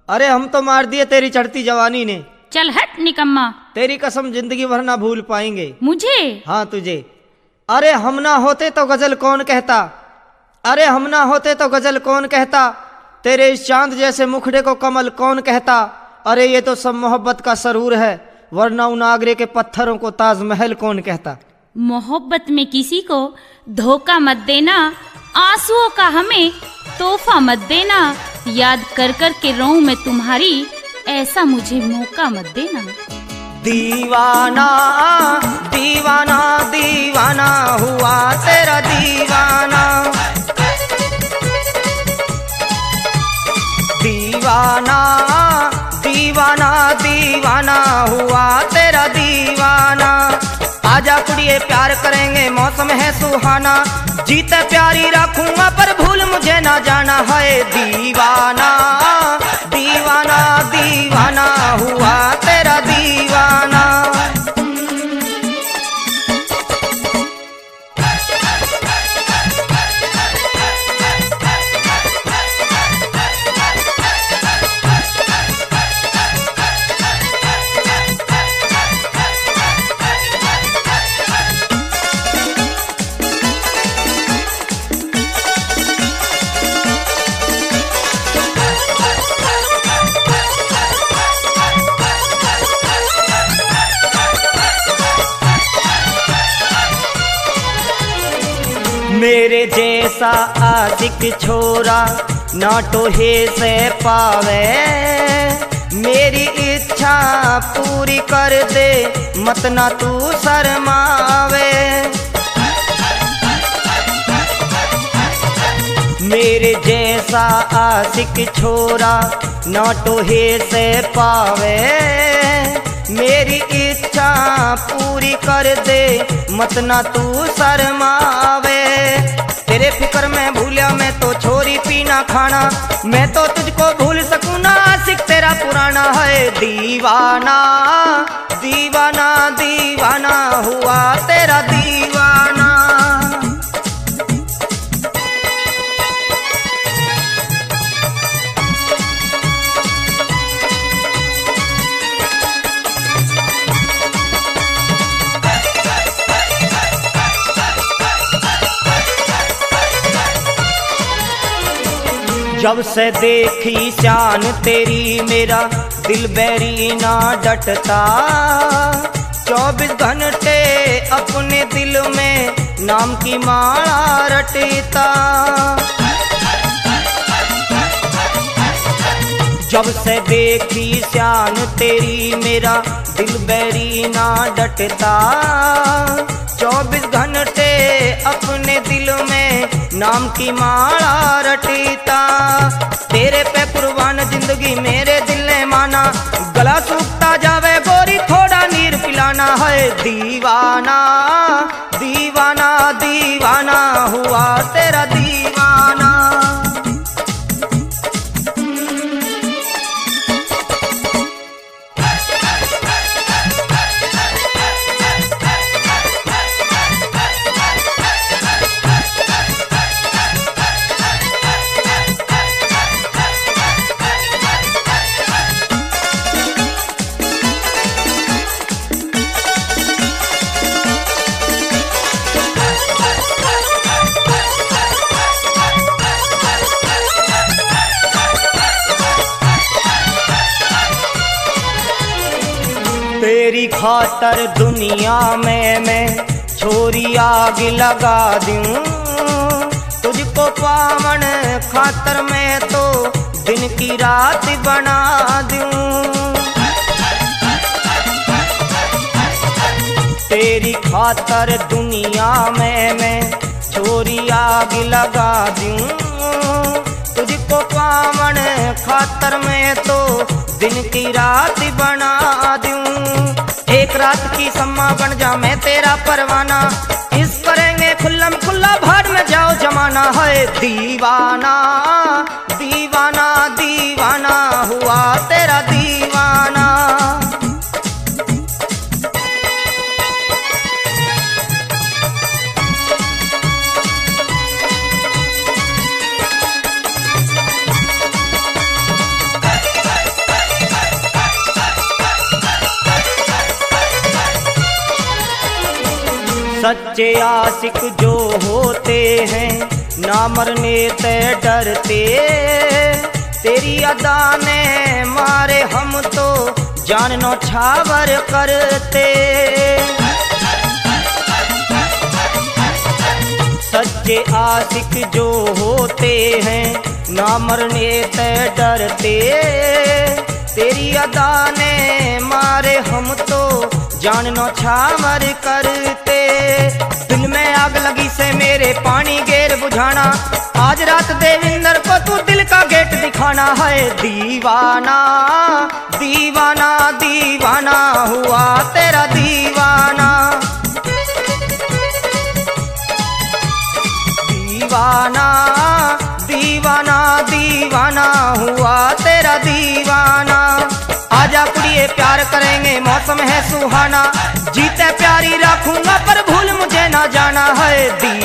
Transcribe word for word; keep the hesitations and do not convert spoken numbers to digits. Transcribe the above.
अरे हम तो मार दिए तेरी चढ़ती जवानी ने। चल हट निकम्मा। तेरी कसम जिंदगी भर ना भूल पाएंगे। मुझे? हाँ तुझे। अरे हम ना होते तो गजल कौन कहता, अरे हम ना होते तो गजल कौन कहता, तेरे इस चांद जैसे मुखड़े को कमल कौन कहता। अरे ये तो सब मोहब्बत का सरूर है, वरना उन आगरे के पत्थरों को ताजमहल कौन कहता। मोहब्बत में किसी को धोखा मत देना, आंसुओं का हमें तोहफा मत देना, याद कर कर के रोऊं मैं तुम्हारी, ऐसा मुझे मौका मत देना। दीवाना दीवाना दीवाना हुआ तेरा दीवाना, दीवाना दीवाना दीवाना हुआ तेरा दीवाना। आजा कुड़िए प्यार करेंगे मौसम है सुहाना, जीते प्यारी रखूंगा पर भूल मुझे ना जाना है। दीवाना दीवाना दीवाना हुआ तेरा दीवाना। मेरे जैसा आशिक छोरा ना टोहे से पावे, मेरी इच्छा पूरी कर दे मत ना तू शर्मावे। मेरे जैसा आशिक छोरा ना टोहे से पावे, मेरी इच्छा पूरी कर दे मत ना तू शर्मावे। तेरे फिक्र में भूलिया मैं तो छोरी पीना खाना, मैं तो तुझको भूल सकूं ना आशिक तेरा पुराना है। दीवाना दीवाना दीवाना हुआ तेरा दीवाना। जब से देखी शान तेरी मेरा दिल बैरी ना डटता, चौबीस घंटे अपने दिल में नाम की माला रटता। जब से देखी शान तेरी मेरा दिल बैरी ना डटता, चौबीस घंटे अपने दिल में नाम की माला रटता। तेरे पे कुर्बान जिंदगी मेरे दिल ने माना, गला सूखता जावे गोरी थोड़ा नीर पिलाना है। दीवाना दीवाना दीवाना हुआ तेरा दीवाना। तेरी खातर दुनिया में मैं छोरी आग लगा दूं, तुझको पावन खातर मैं तो दिन की रात बना दूं। तेरी खातर दुनिया में मैं छोरी आग लगा दूं, तुझको पावन खातर मैं तो दिन की रात बना दूं। एक रात की सम्मा बन जा मैं तेरा परवाना, इस करेंगे खुल्लम खुल्ला भाड़ में जाओ जमाना है। दीवाना दीवाना दीवाना हुआ तेरा दीवाना। सच्चे आशिक जो होते हैं ना मरने ते डरते, तेरी अदा ने मारे हम तो जान नौछावर करते। सच्चे आशिक जो होते हैं ना मरने ते डरते, तेरी अदा ने मारे हम तो जान नौछावर करते। दिल में आग लगी से मेरे पानी गेर बुझाना, आज रात देविंदर को तू दिल का गेट दिखाना है। दीवाना दीवाना दीवाना हुआ तेरा दीवाना, दीवाना दीवाना दीवाना हुआ तेरा दीवाना। आजा कुड़िए प्यार करेंगे मौसम है सुहाना, जीते प्यारी रखूंगा पर भूल मुझे ना जाना है।